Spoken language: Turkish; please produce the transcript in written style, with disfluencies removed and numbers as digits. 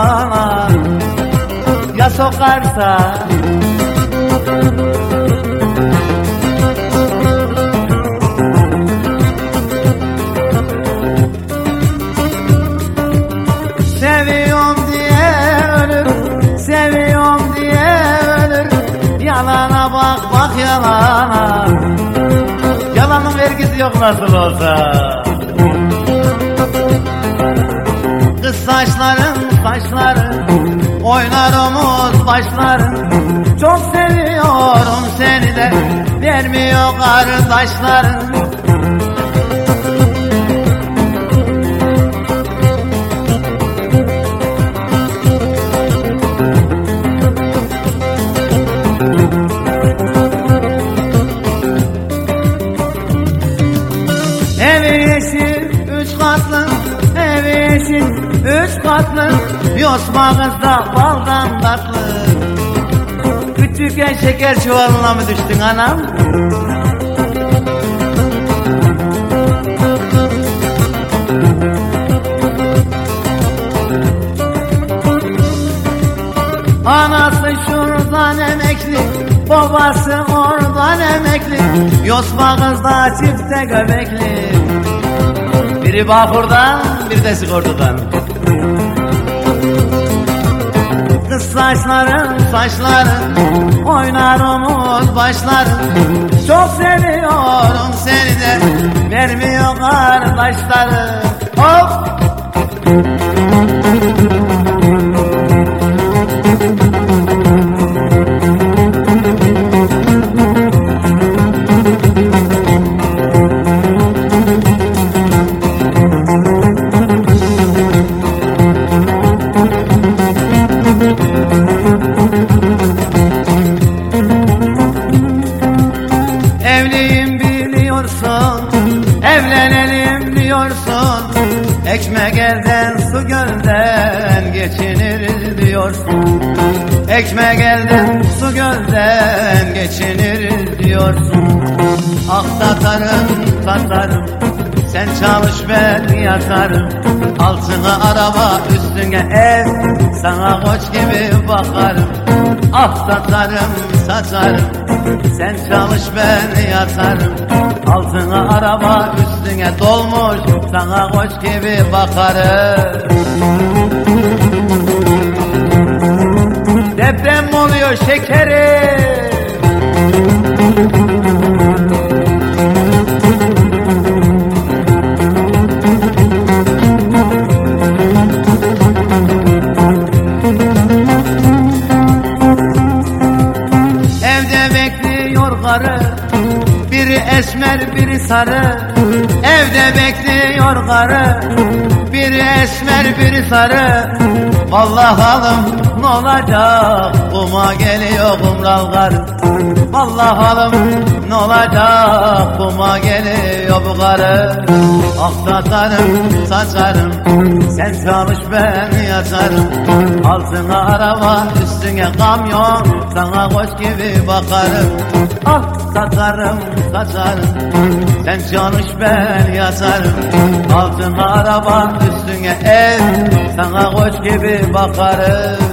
yalana ya sokarsa. Seviyorum diye ölür, seviyorum diye ölür. Yalana bak bak yalana, yalanın vergisi yok nasıl olsa. Kız saçların saçların, oynar omuz başların. Çok seviyorum seni de, vermiyor kardeşlerin. Evi yeşil üç katlı, evi yeşil üç katlı. Yosma kızda baldan tatlı. Küçükken şeker çuvalına mı düştün anam? Anası şuradan emekli, babası oradan emekli. Yosma kızda çifte göbekli. Biri Bağkur'dan, biri de Sigorta'dan. Kız saçların saçların, oynar omuz başların. Çok seviyorum seni de, vermiyor kardeşlerim. Hop! Evliyim biliyorsun, evlenelim diyorsun. Ekmek elden su gölden geçiniriz diyorsun. Ekmek elden su gölden geçiniriz diyorsun. Ah satarım satarım, sen çalış ben yatarım. Altına araba üstüne ev, sana koç gibi bakarım. Ah satarım satarım, sen çalış ben yatarım. Altına araba üstüne dolmuş, sana koç gibi bakarım. Deprem mi oluyor şekerim? Biri esmer biri sarı, evde bekliyor karı. Biri esmer biri sarı, vallahi halım ne olacak? Kuma geliyor kumral karı. Vallahi halım ne olacak? Kuma geliyor bu karı. Ah satarım saçarım, sen çalış ben yatarım. Altına araba üstüne kamyon, sana koç gibi bakarım. Ah satarım saçarım, sen çalış ben yatarım. Altına araba üstüne ev, sana koç gibi bakarım.